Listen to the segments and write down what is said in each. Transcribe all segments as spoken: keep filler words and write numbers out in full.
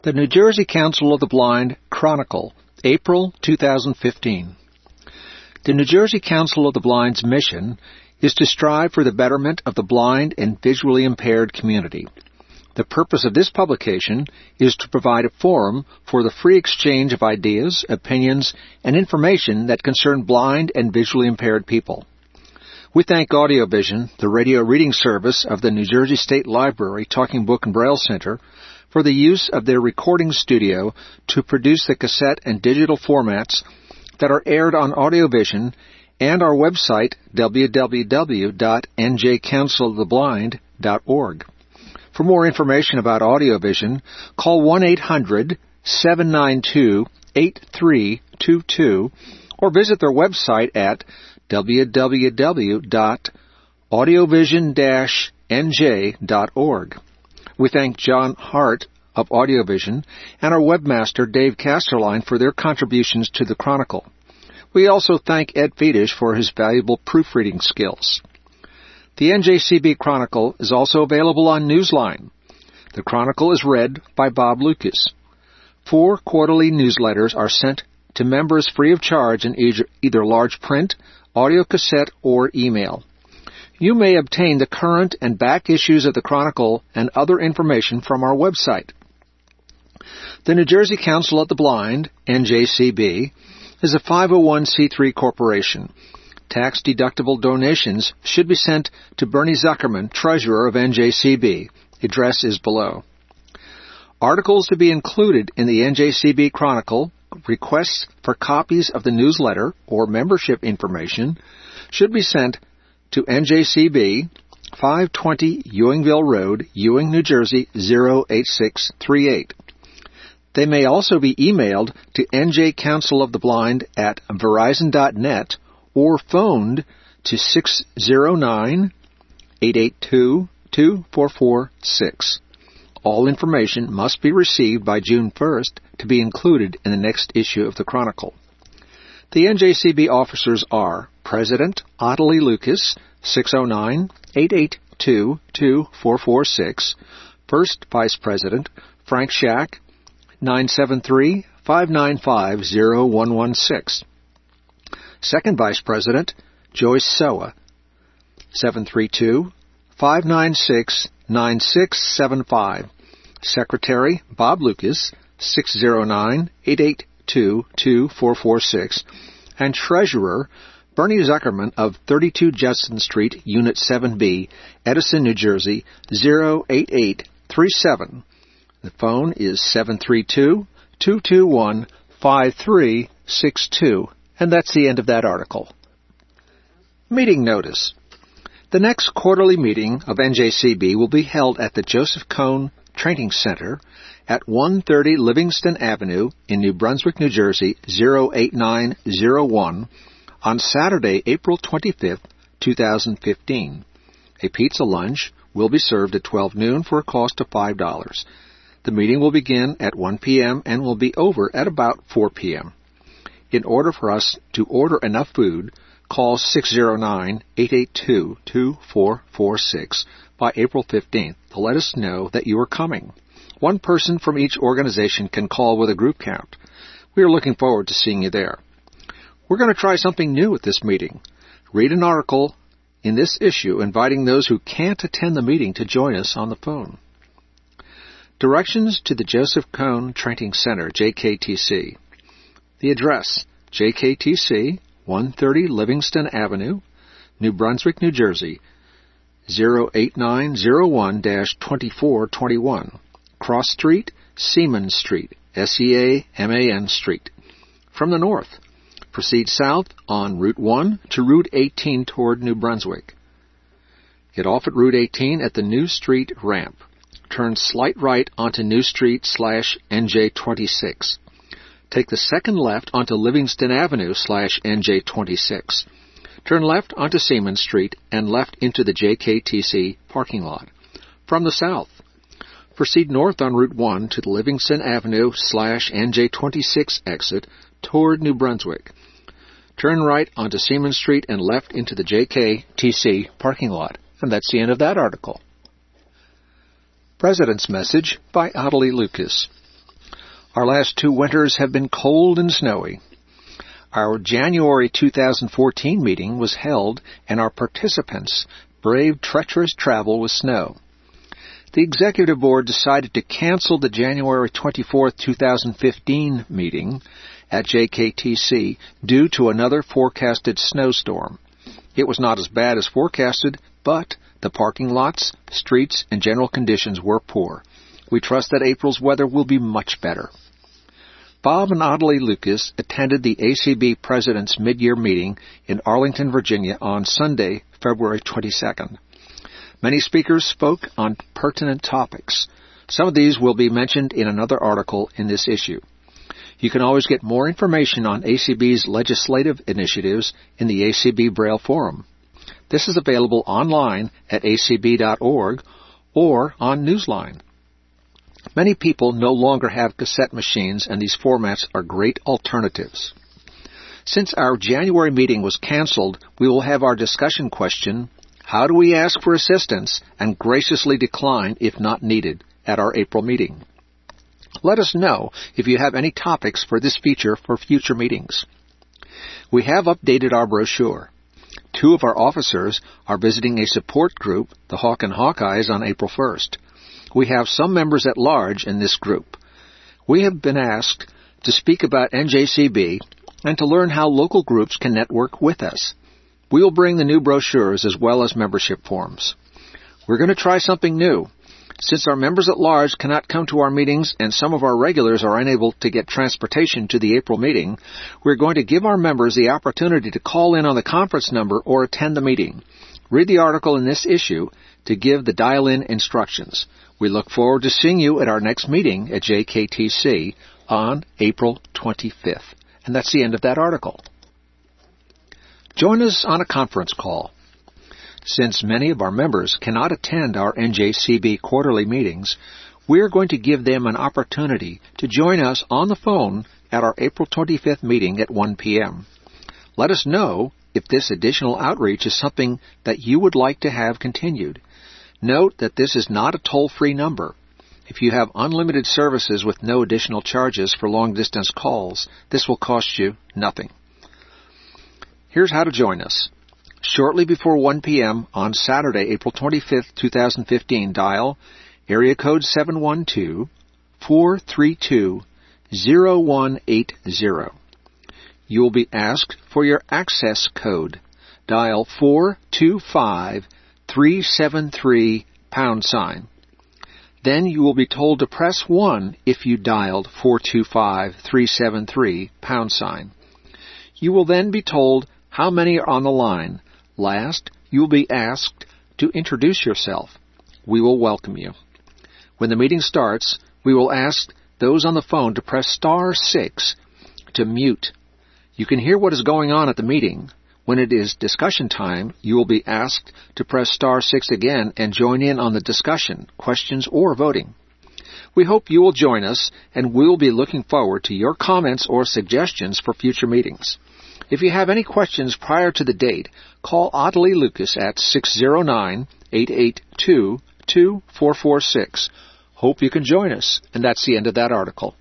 The New Jersey Council of the Blind Chronicle, April two thousand fifteen. The New Jersey Council of the Blind's mission is to strive for the betterment of the blind and visually impaired community. The purpose of this publication is to provide a forum for the free exchange of ideas, opinions, and information that concern blind and visually impaired people. We thank AudioVision, the radio reading service of the New Jersey State Library Talking Book and Braille Center, for the use of their recording studio to produce the cassette and digital formats that are aired on AudioVision, and our website, w w w dot n j council of the blind dot org. For more information about AudioVision, call one eight hundred seven nine two eight three two two or visit their website at w w w dot audiovision dash n j dot org. We thank John Hart of AudioVision and our webmaster Dave Casterline for their contributions to the Chronicle. We also thank Ed Fedish for his valuable proofreading skills. The N J C B Chronicle is also available on Newsline. The Chronicle is read by Bob Lucas. Four quarterly newsletters are sent to members free of charge in either, either large print, audio cassette, or email. You may obtain the current and back issues of the Chronicle and other information from our website. The New Jersey Council of the Blind, N J C B, is a five oh one c three corporation. Tax-deductible donations should be sent to Bernie Zuckerman, Treasurer of N J C B. Address is below. Articles to be included in the N J C B Chronicle, requests for copies of the newsletter or membership information should be sent to N J C B, five twenty Ewingville Road, Ewing, New Jersey, zero eight six three eight. They may also be emailed to N J Council of the Blind at verizon dot net or phoned to six oh nine, eight eight two, two four four six. All information must be received by June first to be included in the next issue of the Chronicle. The N J C B officers are President Ottilie Lucas, six oh nine, eight eight two, two four four six. First Vice President Frank Shack, nine seven three, five nine five, zero one one six. Second Vice President Joyce Soa, seven three two, five nine six, nine six seven five. Secretary Bob Lucas, six oh nine, eight eight two, two four four six. And Treasurer Bernie Zuckerman of thirty-two Judson Street, Unit seven B, Edison, New Jersey, zero eight eight three seven. The phone is seven three two, two two one, five three six two. And that's the end of that article. Meeting notice. The next quarterly meeting of N J C B will be held at the Joseph Cohn Training Center at one thirty Livingston Avenue in New Brunswick, New Jersey, zero eight nine zero one on Saturday, April twenty-fifth, two thousand fifteen. A pizza lunch will be served at twelve noon for a cost of five dollars. The meeting will begin at one p.m. and will be over at about four p.m. In order for us to order enough food, call six oh nine, eight eight two, two four four six by April fifteenth to let us know that you are coming. One person from each organization can call with a group count. We are looking forward to seeing you there. We're going to try something new at this meeting. Read an article in this issue inviting those who can't attend the meeting to join us on the phone. Directions to the Joseph Cohn Training Center, J K T C. The address, J K T C, one thirty Livingston Avenue, New Brunswick, New Jersey, zero eight nine zero one dash twenty-four twenty-one. Cross Street, Seaman Street, S E A M A N Street. From the north, proceed south on Route one to Route eighteen toward New Brunswick. Get off at Route eighteen at the New Street ramp. Turn slight right onto New Street slash N J twenty-six. Take the second left onto Livingston Avenue slash N J twenty-six. Turn left onto Seaman Street and left into the J K T C parking lot. From the south, proceed north on Route one to the Livingston Avenue slash N J twenty-six exit toward New Brunswick. Turn right onto Seaman Street and left into the J K T C parking lot. And that's the end of that article. President's Message by Ottilie Lucas. Our last two winters have been cold and snowy. Our January two thousand fourteen meeting was held, and our participants braved treacherous travel with snow. The Executive Board decided to cancel the January twenty-fourth, two thousand fifteen meeting at J K T C due to another forecasted snowstorm. It was not as bad as forecasted, but the parking lots, streets, and general conditions were poor. We trust that April's weather will be much better. Bob and Audley Lucas attended the A C B President's Mid-Year Meeting in Arlington, Virginia on Sunday, February twenty-second. Many speakers spoke on pertinent topics. Some of these will be mentioned in another article in this issue. You can always get more information on A C B's legislative initiatives in the A C B Braille Forum. This is available online at a c b dot org or on Newsline. Many people no longer have cassette machines, and these formats are great alternatives. Since our January meeting was canceled, we will have our discussion question, how do we ask for assistance and graciously decline if not needed, at our April meeting? Let us know if you have any topics for this feature for future meetings. We have updated our brochure. Two of our officers are visiting a support group, the Hawk and Hawkeyes, on April first. We have some members at large in this group. We have been asked to speak about N J C B and to learn how local groups can network with us. We will bring the new brochures as well as membership forms. We're going to try something new. Since our members at large cannot come to our meetings and some of our regulars are unable to get transportation to the April meeting, we're going to give our members the opportunity to call in on the conference number or attend the meeting. Read the article in this issue to give the dial-in instructions. We look forward to seeing you at our next meeting at J K T C on April twenty-fifth. And that's the end of that article. Join us on a conference call. Since many of our members cannot attend our N J C B quarterly meetings, we are going to give them an opportunity to join us on the phone at our April twenty-fifth meeting at one p.m. Let us know if this additional outreach is something that you would like to have continued. Note that this is not a toll-free number. If you have unlimited services with no additional charges for long-distance calls, this will cost you nothing. Here's how to join us. Shortly before one p.m. on Saturday, April twenty-fifth, two thousand fifteen, dial area code seven one two, four three two, zero one eight zero. You will be asked for your access code. Dial four two five, three seven three, pound sign. Then you will be told to press one if you dialed four two five, three seven three, pound sign. You will then be told how many are on the line. Last, you will be asked to introduce yourself. We will welcome you. When the meeting starts, we will ask those on the phone to press star six to mute. You can hear what is going on at the meeting. When it is discussion time, you will be asked to press star six again and join in on the discussion, questions, or voting. We hope you will join us, and we will be looking forward to your comments or suggestions for future meetings. If you have any questions prior to the date, call Audley Lucas at six zero nine, eight eight two, two four four six. Hope you can join us. And that's the end of that article.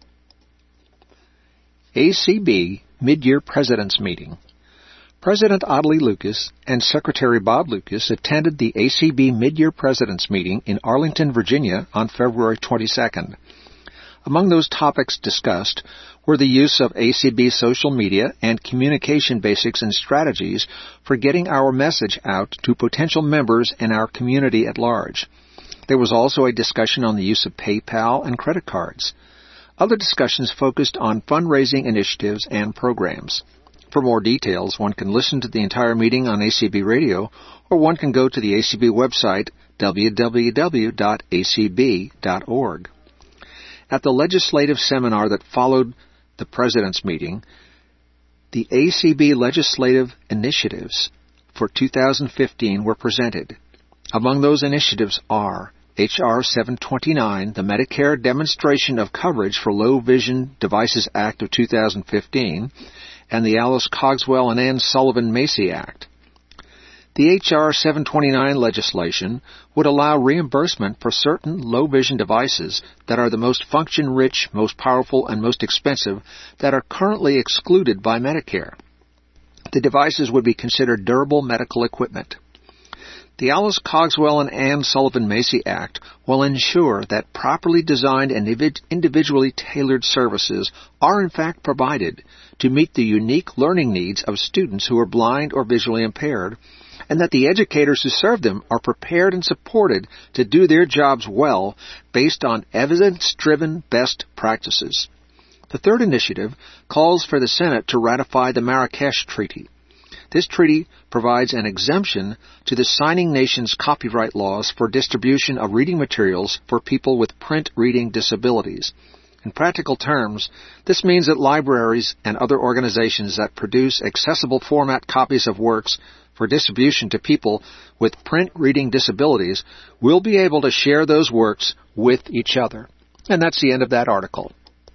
A C B Mid-Year President's Meeting. President Audley Lucas and Secretary Bob Lucas attended the A C B Mid-Year President's Meeting in Arlington, Virginia on February twenty-second. Among those topics discussed were the use of A C B social media and communication basics and strategies for getting our message out to potential members and our community at large. There was also a discussion on the use of PayPal and credit cards. Other discussions focused on fundraising initiatives and programs. For more details, one can listen to the entire meeting on A C B Radio, or one can go to the A C B website, w w w dot a c b dot org. At the legislative seminar that followed the President's meeting, the A C B legislative initiatives for two thousand fifteen were presented. Among those initiatives are H R seven twenty-nine, the Medicare Demonstration of Coverage for Low Vision Devices Act of two thousand fifteen, and the Alice Cogswell and Ann Sullivan Macy Act. The H R seven twenty-nine legislation would allow reimbursement for certain low-vision devices that are the most function-rich, most powerful, and most expensive that are currently excluded by Medicare. The devices would be considered durable medical equipment. The Alice Cogswell and Anne Sullivan Macy Act will ensure that properly designed and individually tailored services are in fact provided to meet the unique learning needs of students who are blind or visually impaired, and that the educators who serve them are prepared and supported to do their jobs well based on evidence-driven best practices. The third initiative calls for the Senate to ratify the Marrakesh Treaty. This treaty provides an exemption to the signing nation's copyright laws for distribution of reading materials for people with print reading disabilities. In practical terms, this means that libraries and other organizations that produce accessible format copies of works for distribution to people with print reading disabilities will be able to share those works with each other. And that's the end of that article.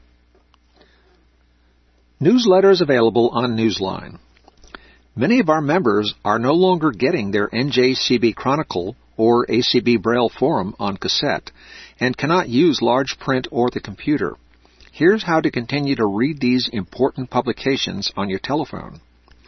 Newsletters available on Newsline. Many of our members are no longer getting their N J C B Chronicle or A C B Braille Forum on cassette and cannot use large print or the computer. Here's how to continue to read these important publications on your telephone.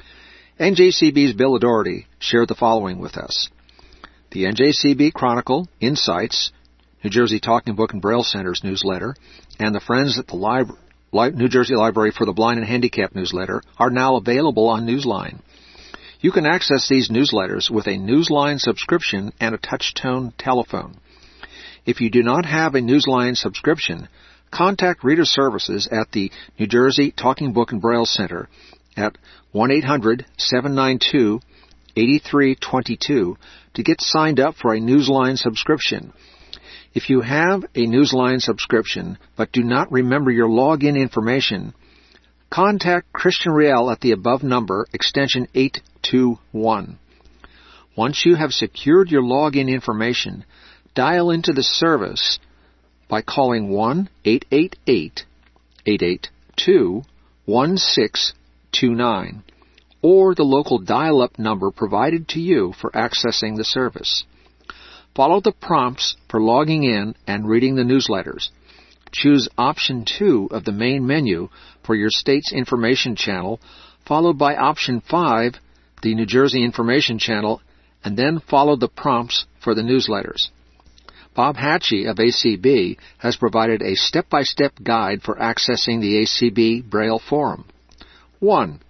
N J C B's Bill O'Doherty shared the following with us. The N J C B Chronicle, Insights, New Jersey Talking Book and Braille Center's newsletter, and the Friends at the Li- New Jersey Library for the Blind and Handicapped newsletter are now available on Newsline. You can access these newsletters with a Newsline subscription and a touch-tone telephone. If you do not have a Newsline subscription, contact Reader Services at the New Jersey Talking Book and Braille Center at one eight hundred seven nine two eight three two two to get signed up for a Newsline subscription. If you have a Newsline subscription but do not remember your login information, contact Christian Riel at the above number, extension eight two one. Once you have secured your login information, dial into the service by calling one eight eight eight eight eight two one six two nine or the local dial-up number provided to you for accessing the service. Follow the prompts for logging in and reading the newsletters. Choose option two of the main menu for your state's information channel, followed by option five, the New Jersey Information Channel, and then follow the prompts for the newsletters. Bob Hatchie of A C B has provided a step-by-step guide for accessing the A C B Braille Forum. one.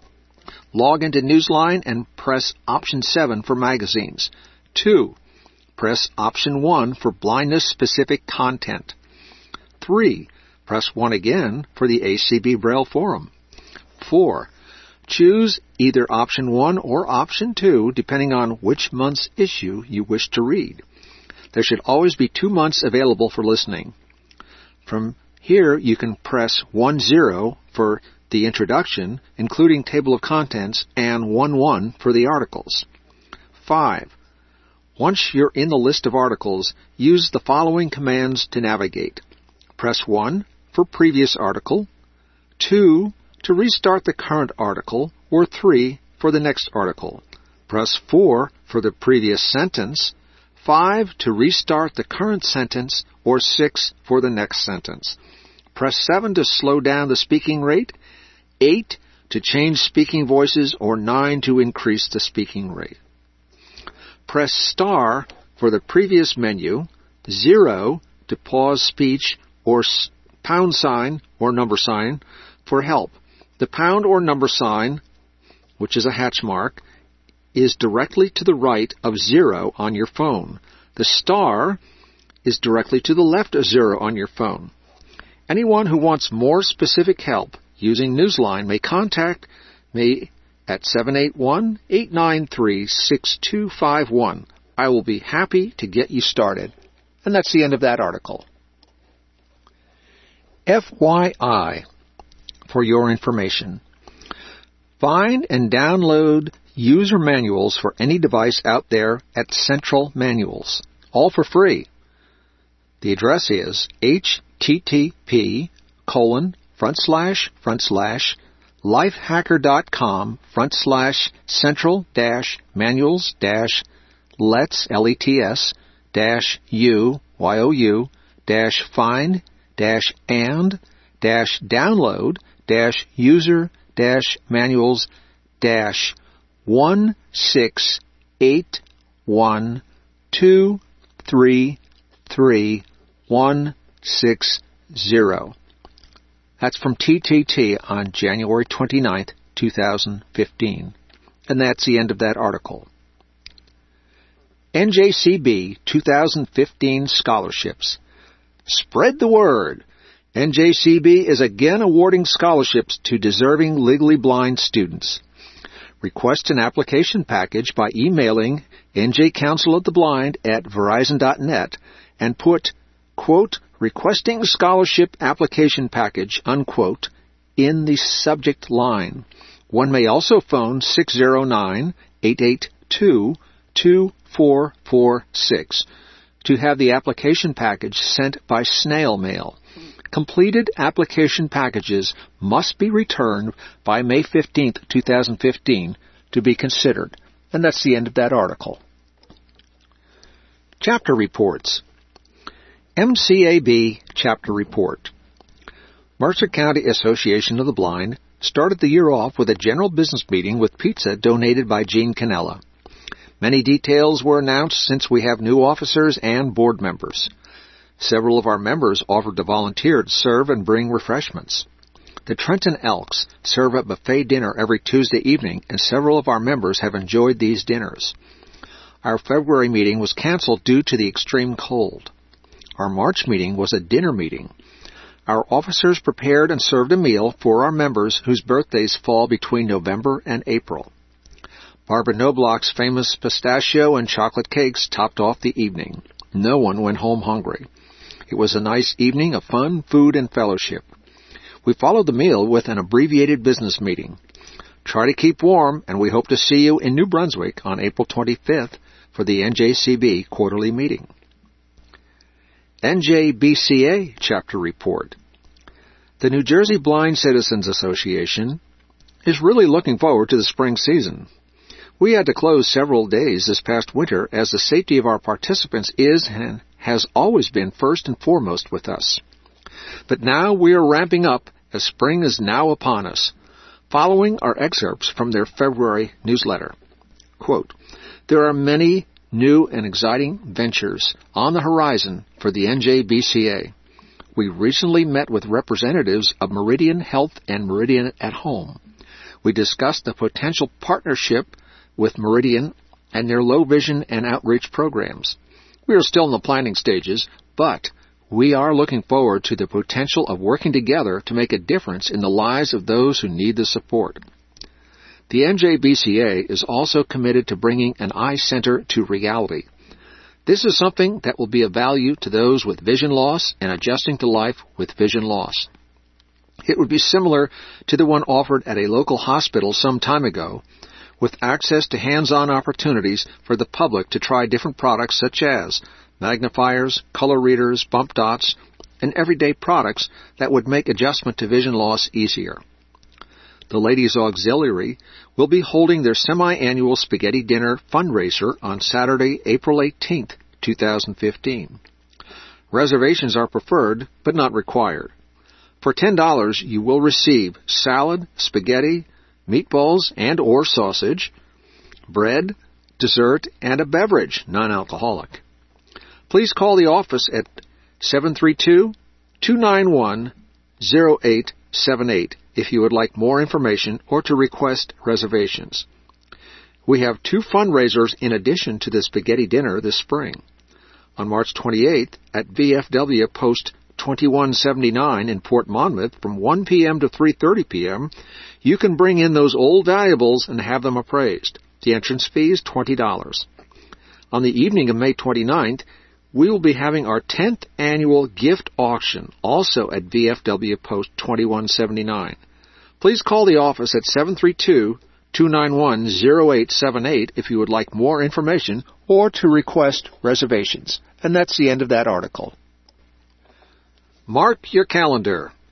Log into Newsline and press option seven for magazines. two. Press option one for blindness-specific content. three. Press one again for the A C B Braille Forum. four. Choose either option one or option two, depending on which month's issue you wish to read. There should always be two months available for listening. From here, you can press one zero for the introduction, including table of contents, and one one for the articles. five. Once you're in the list of articles, use the following commands to navigate. Press one for previous article, two to restart the current article, or three for the next article. Press four for the previous sentence, five to restart the current sentence, or six for the next sentence. Press seven to slow down the speaking rate, eight to change speaking voices, or nine to increase the speaking rate. Press star for the previous menu, zero to pause speech, or pound sign or number sign for help. The pound or number sign, which is a hatch mark, is directly to the right of zero on your phone. The star is directly to the left of zero on your phone. Anyone who wants more specific help using Newsline may contact me at seven eight one, eight nine three, six two five one. I will be happy to get you started. And that's the end of that article. F Y I, for your information. Find and download user manuals for any device out there at Central Manuals, all for free. The address is http colon front slash front slash lifehacker.com front slash central dash manuals dash let's, L E T S, dash U, Y O U, dash find, dash and, dash download, dash user, dash manuals, dash one six eight one two three three one six zero. That's from T T T on January twenty-ninth, two thousand fifteen. And that's the end of that article. N J C B two thousand fifteen Scholarships. Spread the word. N J C B is again awarding scholarships to deserving legally blind students. Request an application package by emailing N J Council of the Blind at verizon dot net and put, quote, requesting scholarship application package, unquote, in the subject line. One may also phone six oh nine, eight eight two, two four four six to have the application package sent by snail mail. Completed application packages must be returned by May fifteenth, two thousand fifteen to be considered. And that's the end of that article. Chapter Reports. M C A B Chapter Report. Mercer County Association of the Blind started the year off with a general business meeting with pizza donated by Gene Cannella. Many details were announced since we have new officers and board members. Several of our members offered to volunteer to serve and bring refreshments. The Trenton Elks serve a buffet dinner every Tuesday evening, and several of our members have enjoyed these dinners. Our February meeting was canceled due to the extreme cold. Our March meeting was a dinner meeting. Our officers prepared and served a meal for our members whose birthdays fall between November and April. Barbara Knobloch's famous pistachio and chocolate cakes topped off the evening. No one went home hungry. It was a nice evening of fun, food, and fellowship. We followed the meal with an abbreviated business meeting. Try to keep warm, and we hope to see you in New Brunswick on April twenty-fifth for the N J C B quarterly meeting. N J B C A Chapter Report. The New Jersey Blind Citizens Association is really looking forward to the spring season. We had to close several days this past winter as the safety of our participants is and has always been first and foremost with us. But now we are ramping up as spring is now upon us. Following are excerpts from their February newsletter. Quote, there are many new and exciting ventures on the horizon for the N J B C A. We recently met with representatives of Meridian Health and Meridian at Home. We discussed the potential partnership with Meridian and their low vision and outreach programs. We are still in the planning stages, but we are looking forward to the potential of working together to make a difference in the lives of those who need the support. The N J B C A is also committed to bringing an eye center to reality. This is something that will be of value to those with vision loss and adjusting to life with vision loss. It would be similar to the one offered at a local hospital some time ago, with access to hands-on opportunities for the public to try different products such as magnifiers, color readers, bump dots, and everyday products that would make adjustment to vision loss easier. The Ladies Auxiliary will be holding their semi-annual spaghetti dinner fundraiser on Saturday, April eighteenth, two thousand fifteen. Reservations are preferred, but not required. For ten dollars, you will receive salad, spaghetti, meatballs and or sausage, bread, dessert, and a beverage, non-alcoholic. Please call the office at seven three two, two nine one, zero eight seven eight if you would like more information or to request reservations. We have two fundraisers in addition to the spaghetti dinner this spring. On March twenty-eighth at V F W Post twenty-one seventy-nine in Port Monmouth from one p.m. to three thirty p.m., you can bring in those old valuables and have them appraised. The entrance fee is twenty dollars. On the evening of May twenty-ninth, we will be having our tenth annual gift auction, also at V F W Post twenty-one seventy-nine. Please call the office at seven three two, two nine one, zero eight seven eight if you would like more information or to request reservations. And that's the end of that article. Mark your calendar.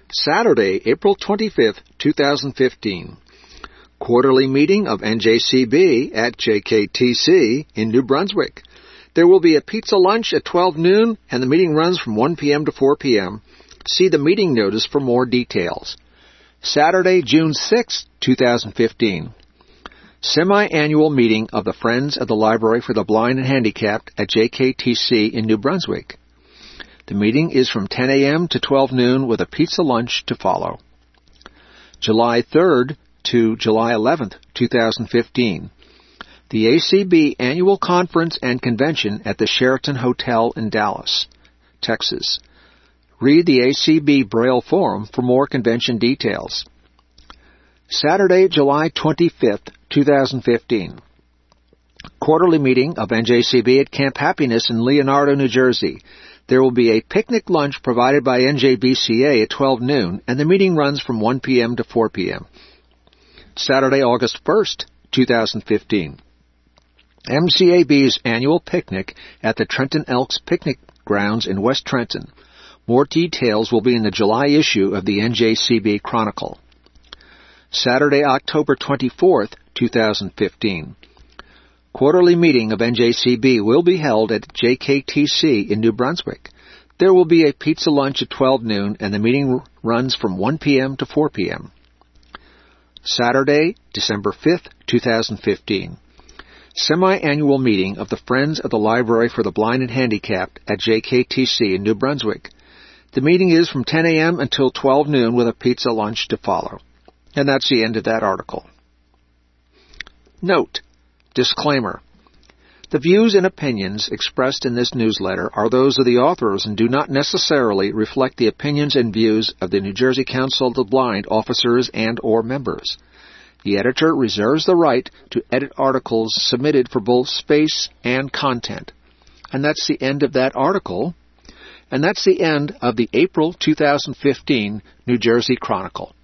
Saturday, April twenty-fifth, two thousand fifteen. Quarterly meeting of N J C B at J K T C in New Brunswick. There will be a pizza lunch at twelve noon, and the meeting runs from one p.m. to four p.m. See the meeting notice for more details. Saturday, June sixth, two thousand fifteen. Semi-annual meeting of the Friends of the Library for the Blind and Handicapped at J K T C in New Brunswick. The meeting is from ten a.m. to twelve noon with a pizza lunch to follow. July third to July eleventh, two thousand fifteen. The A C B Annual Conference and Convention at the Sheraton Hotel in Dallas, Texas. Read the A C B Braille Forum for more convention details. Saturday, July twenty-fifth, two thousand fifteen. Quarterly meeting of N J C B at Camp Happiness in Leonardo, New Jersey. There will be a picnic lunch provided by N J B C A at twelve noon, and the meeting runs from one p.m. to four p.m. Saturday, August first, two thousand fifteen. M C A B's annual picnic at the Trenton Elks Picnic Grounds in West Trenton. More details will be in the July issue of the N J C B Chronicle. Saturday, October twenty-fourth, two thousand fifteen. Quarterly meeting of N J C B will be held at J K T C in New Brunswick. There will be a pizza lunch at twelve noon, and the meeting runs from one p.m. to four p.m. Saturday, December fifth, two thousand fifteen. Semi-annual meeting of the Friends of the Library for the Blind and Handicapped at J K T C in New Brunswick. The meeting is from ten a.m. until twelve noon with a pizza lunch to follow. And that's the end of that article. Note: Disclaimer. The views and opinions expressed in this newsletter are those of the authors and do not necessarily reflect the opinions and views of the New Jersey Council of the Blind officers and or members. The editor reserves the right to edit articles submitted for both space and content. And that's the end of that article. And that's the end of the April two thousand fifteen New Jersey Chronicle.